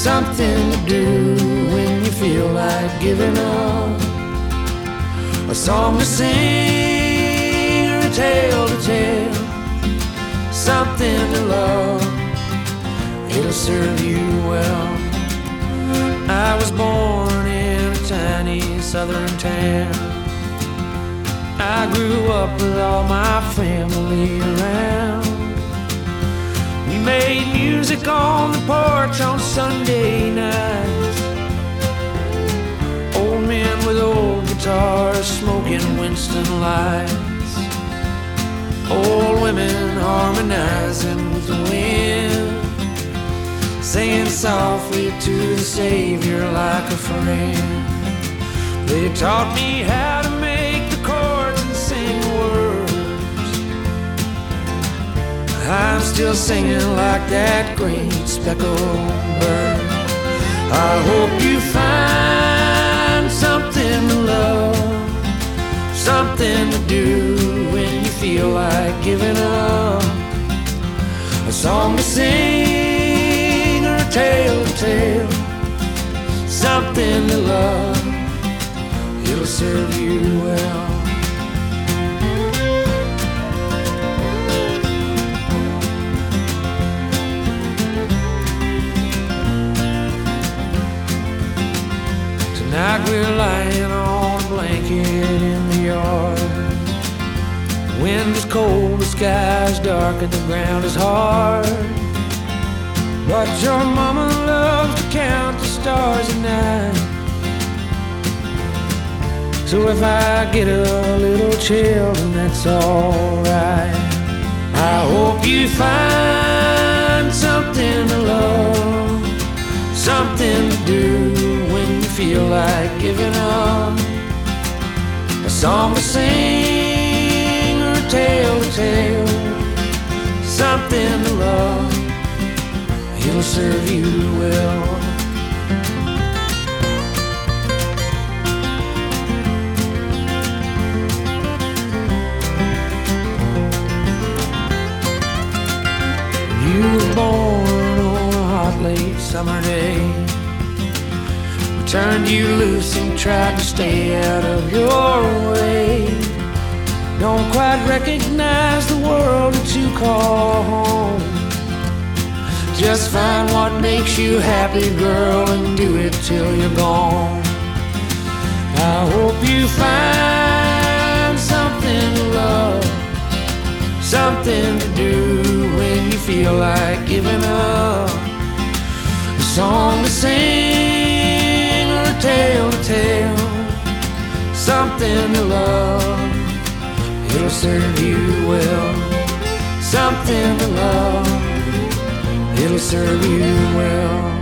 something to do when you feel like giving up, a song to sing or a tale to tell, something to love, it'll serve you well. I was born in a tiny southern town. I grew up with all my family around. We made music on the porch on Sunday nights. Old men with old guitars smoking Winston Lights. Old women harmonizing with the wind, singing softly to the Savior like a friend. They taught me how to make the chords and sing words. I'm still singing like that great speckled bird. I hope you find something to love, something to do when you feel like giving up, a song to sing or a tale to tell, something to love, it'll serve you well. Tonight we're lying on a blanket in the yard. The wind is cold, the sky's dark, and the ground is hard. But your mama loves to count the stars at night. So if I get a little chill, then that's alright. I hope you find something to love, something to do when you feel like giving up, a song to sing or a tale to tell, something to love, it'll serve you well. You were born on a hot late summer day. We turned you loose and tried to stay out of your way. Don't quite recognize the world that you call home. Just find what makes you happy, girl, and do it till you're gone. I hope you find something to love, something to do when you feel like giving up, a song to sing or a tale to tell, something to love, it'll serve you well, something to love, it'll serve you well.